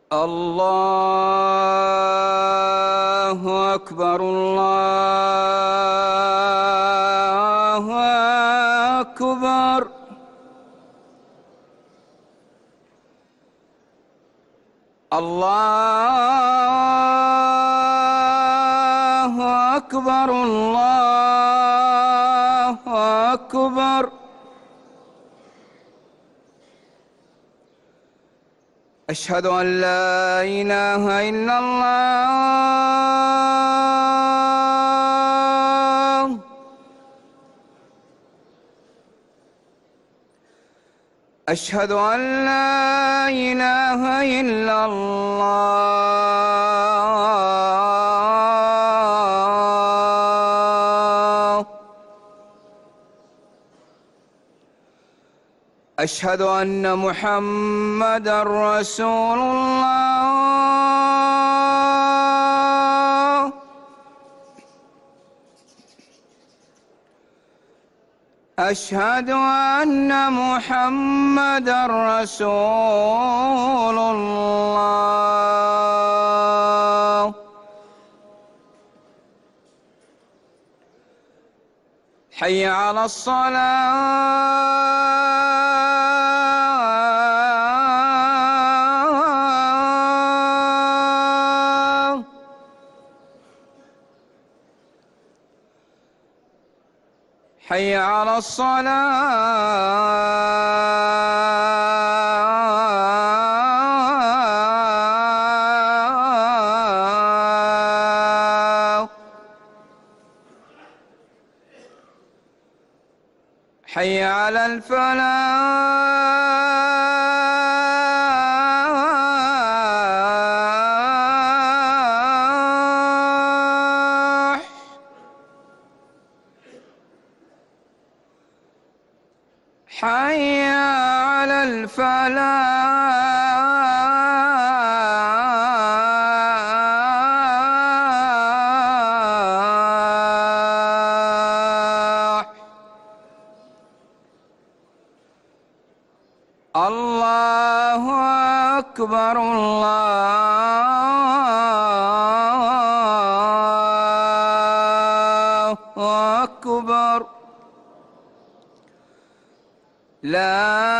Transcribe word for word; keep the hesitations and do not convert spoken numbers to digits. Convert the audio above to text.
الله أكبر الله أكبر. الله أكبر الله أكبر. أشهد أن لا إله إلا الله. أشهد أن لا إله إلا الله. أشهد أن محمدًا رسول الله. أشهد أن محمدًا رسول الله. حي على الصلاة. حي على الصلاة. حي على الفلاح. حي على الفلاح. الله أكبر الله أكبر. لا